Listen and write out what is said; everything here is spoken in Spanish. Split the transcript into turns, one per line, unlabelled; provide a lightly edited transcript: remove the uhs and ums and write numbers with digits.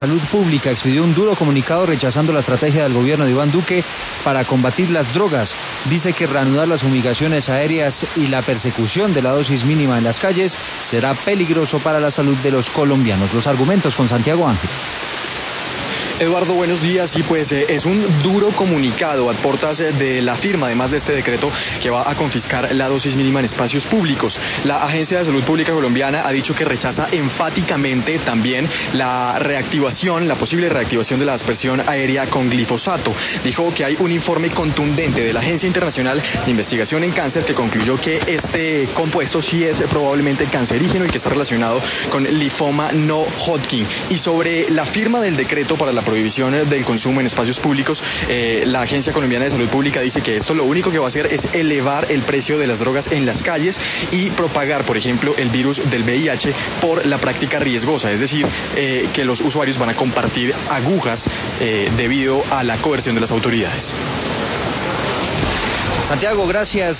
Salud Pública expidió un duro comunicado rechazando la estrategia del gobierno de Iván Duque para combatir las drogas. Dice que reanudar las fumigaciones aéreas y la persecución de la dosis mínima en las calles será peligroso para la salud de los colombianos. Los argumentos con Santiago Ángel.
Eduardo, buenos días. Y pues es un duro comunicado a puertas de la firma, además de este decreto que va a confiscar la dosis mínima en espacios públicos. La Agencia de Salud Pública colombiana ha dicho que rechaza enfáticamente también la posible reactivación de la aspersión aérea con glifosato. Dijo que hay un informe contundente de la Agencia Internacional de Investigación en Cáncer que concluyó que este compuesto sí es probablemente cancerígeno y que está relacionado con linfoma no Hodgkin. Y sobre la firma del decreto para la prohibición del consumo en espacios públicos, la Agencia Colombiana de Salud Pública dice que esto lo único que va a hacer es elevar el precio de las drogas en las calles y propagar, por ejemplo, el virus del VIH por la práctica riesgosa, es decir, que los usuarios van a compartir agujas debido a la coerción de las autoridades.
Santiago, gracias.